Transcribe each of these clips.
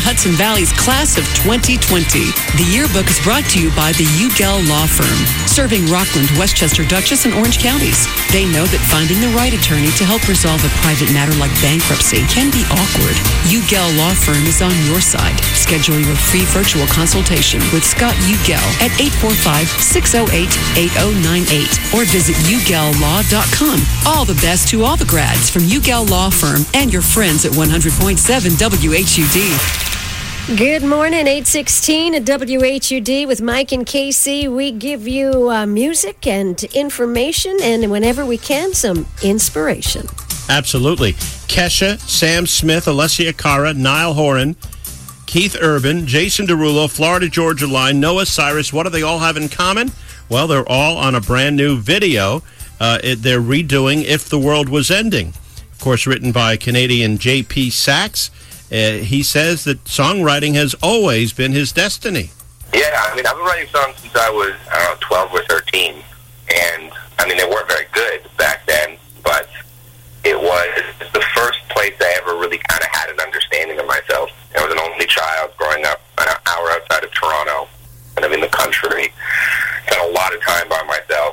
Hudson Valley's class of 2020. The yearbook is brought to you by the Ugel Law Firm, serving Rockland, Westchester, Dutchess, and Orange counties. They know that finding the right attorney to help resolve a private matter like bankruptcy can be awkward. Ugel Law Firm is on your side. Schedule your free virtual consultation with Scott Ugel at 845-608-8098 or visit ugellaw.com. All the best to all the grads from Ugel Law Firm and your friends at 100.7 WHUD. Good morning, 8:16 at WHUD with Mike and Casey. We give you music and information, and whenever we can, some inspiration. Absolutely. Kesha, Sam Smith, Alessia Cara, Niall Horan, Keith Urban, Jason Derulo, Florida Georgia Line, Noah Cyrus. What do they all have in common? Well, they're all on a brand new video. They're redoing If the World Was Ending. Of course, written by Canadian J.P. Sachs. He says that songwriting has always been his destiny. Yeah, I mean, I've been writing songs since I was, 12 or 13. And, I mean, they weren't very good back then, but it was the first place I ever really kind of had an understanding of myself. I was an only child growing up an hour outside of Toronto, kind of in the country. Spent a lot of time by myself.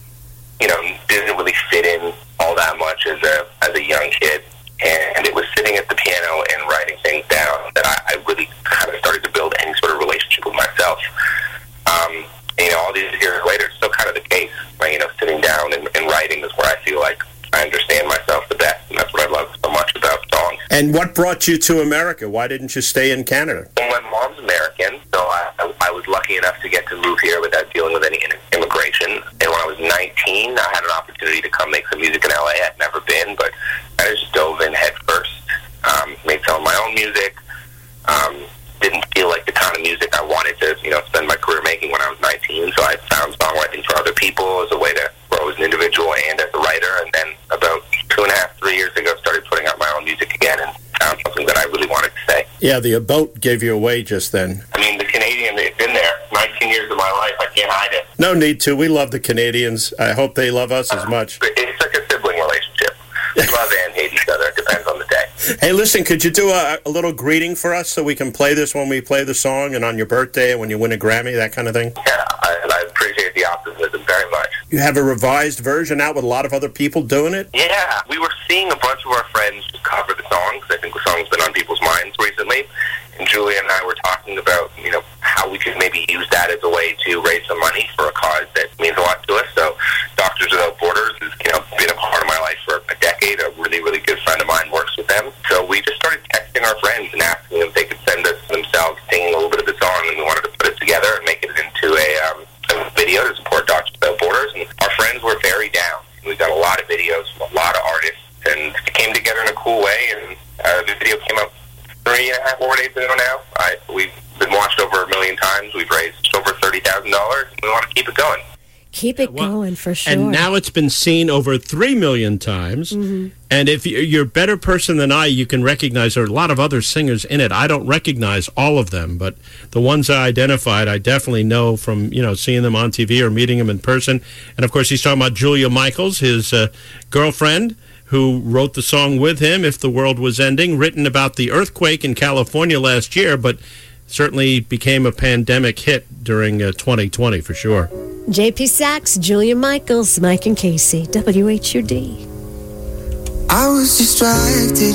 Didn't really fit in all that much as a young kid. And it was sitting at the piano and writing things down that I really kind of started to build any sort of relationship with myself. All these years later, it's still kind of the case. Sitting down and writing is where I feel like I understand myself the best, and that's what I love so much about songs. And what brought you to America? Why didn't you stay in Canada? Well, my mom's American, so I was lucky enough to get to move here without dealing with any immigration. And when I was 19, I had an opportunity to come make some music in LA. I'd never been, but I just dove in head first. Made some of my own music. Didn't feel like the kind of music I wanted to, spend my career making when I was 19. So I found songwriting for other people as a way to grow as an individual and as a writer. And then about 2.5, 3 years ago, started putting out my own music again and found something that I really wanted to say. Yeah, the boat gave you away just then. I mean, the Canadian, they've been there 19 years of my life. I can't hide it. No need to. We love the Canadians. I hope they love us as much. It's like a sibling relationship. We love and hate each other. It depends on the day. Hey, listen, could you do a little greeting for us so we can play this when we play the song and on your birthday and when you win a Grammy, that kind of thing? Yeah, I appreciate the optimism very much. You have a revised version out with a lot of other people doing it? Yeah, we were seeing a bunch of our friends cover the song, because I think the song's been on people's minds recently. And Julia and I were talking about, how we could maybe use that as a way to raise some money for a cause that means a lot to us. So Doctors Without Borders has, been a part of my life for a decade. A really, really good friend of mine works with them. So we just started texting our friends and asking them if they could send us themselves singing a little bit of the song, and we wanted to put it together and make it into a video to support Doctors Without Borders. And our friends were very down. We got a lot of videos from a lot of artists, and it came together in a cool way, and the video came out 3.5, 4 days ago now. We've been watched over 1 million times. We've raised over $30,000, and we want to keep it going. Keep it going, for sure. And now it's been seen over 3 million times. Mm-hmm. And if you're a better person than I, you can recognize there are a lot of other singers in it. I don't recognize all of them, but the ones I identified, I definitely know from, seeing them on TV or meeting them in person. And, of course, he's talking about Julia Michaels, his girlfriend, who wrote the song with him, If the World Was Ending, written about the earthquake in California last year, but certainly became a pandemic hit during 2020 for sure. J.P. Sachs, Julia Michaels, Mike and Casey, WHUD. I was distracted